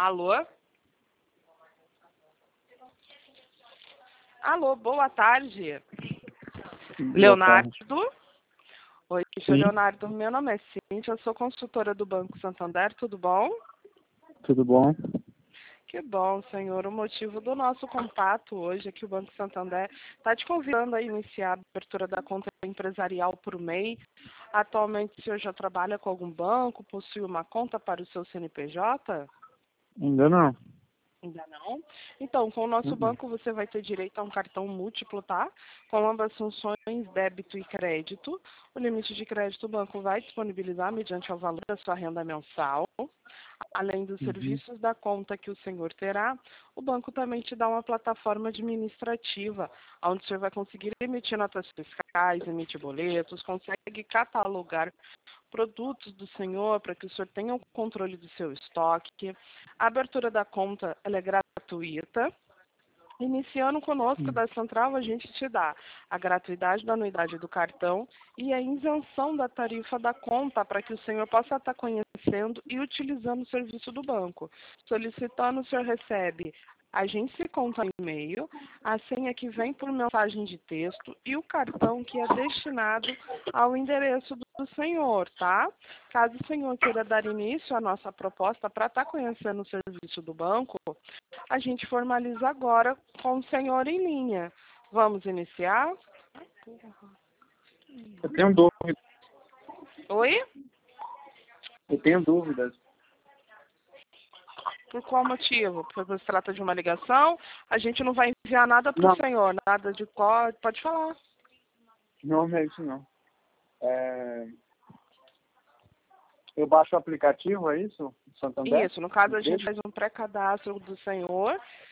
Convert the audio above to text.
Alô? Alô, boa tarde. Leonardo? Oi, sou Leonardo. Meu nome é Cíntia, eu sou consultora do Banco Santander, tudo bom? Tudo bom? Que bom, senhor. O motivo do nosso contato hoje é que o Banco Santander está te convidando a iniciar a abertura da conta empresarial por MEI. Atualmente, o senhor já trabalha com algum banco, possui uma conta para o seu CNPJ? Ainda não. Ainda não? Então, com o nosso banco você vai ter direito a um cartão múltiplo, tá? Com ambas funções, débito e crédito. O limite de crédito o banco vai disponibilizar mediante o valor da sua renda mensal. Além dos serviços da conta que o senhor terá, o banco também te dá uma plataforma administrativa, onde o senhor vai conseguir emitir notas fiscais, emitir boletos, consegue catalogar produtos do senhor para que o senhor tenha o controle do seu estoque. A abertura da conta ela é gratuita. Iniciando conosco da Central, a gente te dá a gratuidade da anuidade do cartão e a isenção da tarifa da conta para que o senhor possa estar conhecendo e utilizando o serviço do banco. Solicitando, o senhor recebe agência conta e-mail, a senha que vem por mensagem de texto e o cartão que é destinado ao endereço do senhor, tá? Caso o senhor queira dar início à nossa proposta para estar conhecendo o serviço do banco, a gente formaliza agora com o senhor em linha. Vamos iniciar? Eu tenho dúvidas. Oi? Eu tenho dúvidas. Por qual motivo? Porque se trata de uma ligação, a gente não vai enviar nada para o Não, senhor, nada de código. Pode falar. não é isso não. Eu baixo o aplicativo, é isso? Santander? Isso, no caso a gente faz um pré-cadastro do senhor